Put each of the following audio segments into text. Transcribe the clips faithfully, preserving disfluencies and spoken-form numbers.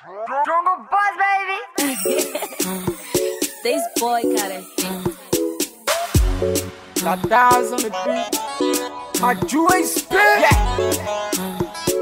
Jungle Boss, baby. This boy got it. La Daz on the beat. My Jew ain't spit. Yeah.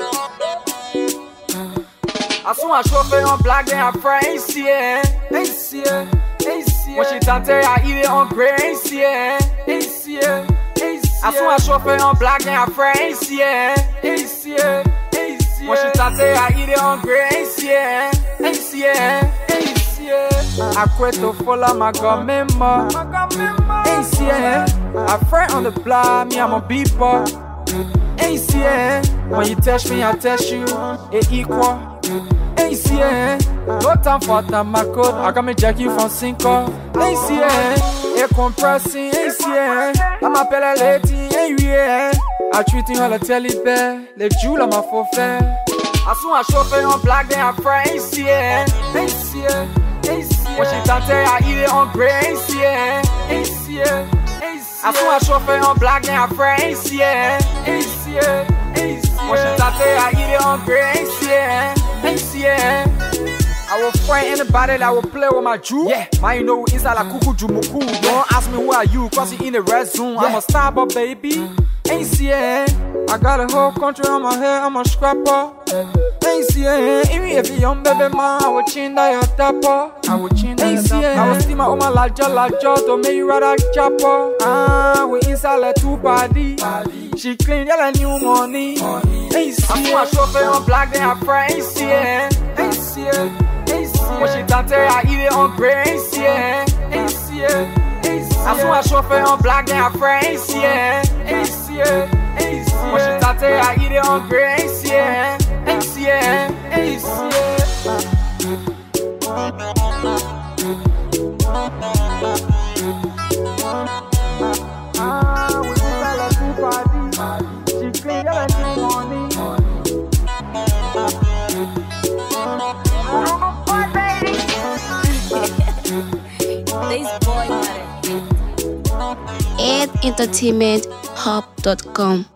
As soon as je fais un blague, un frère ici, ici, ici. Moi, j'ai tenté à il est en gré ici, ici, ici. As soon as je fais un blague, un frère ici, ici, ici. Moi, j'ai tenté à il est en gré ici, ici, ici. I quit to follow my government, ici. A friend on the block, me I'm a beeper. Ici, when you touch me, I touch you, it equal. A C N, no time for time, my code. I got me Jackie from Cinco. A C N, a compressing. A C N, I'm a pelle lady. I treating all the telly bear. Le Jula, my forfait. As soon as I fais un blague, then I fry. A C N, A C N, A C N. When she tente, I eat it on grey. A C N, A C N, A C N. As soon as I fais un blague, then I fry. A C N, A C N, A C N. When she tente, I eat it on grey. A C N. Yeah. I will find anybody that will play with my Jew. Yeah. Man, you know inside like Kuku Jumuku. Don't ask me who are you, cause you in the red zone. Yeah. I'm a star, but baby. A C N. I got a whole country on my head, I'm a scrapper. A C N. Even if you're young baby man, I will chin that your tapper. I will chin that your tapper. I will steam my own larger, larger to make you rather chopper. Ah, we inside like two body. She clean, yell a new money. A C N. I chauffeur en blague, then I fry. A C N. A C N. A C N. When she tente, I eat it on grey. A C N. A C N. A C N. As soon as I chauffeur en blague, then I fry. A C N. A C N. A C N. When she tente, I eat it on grey. A C N. A C N. A C N. Ah, we inside like two party. She clean, yell a new money. This boy got it. ed entertainment hub dot com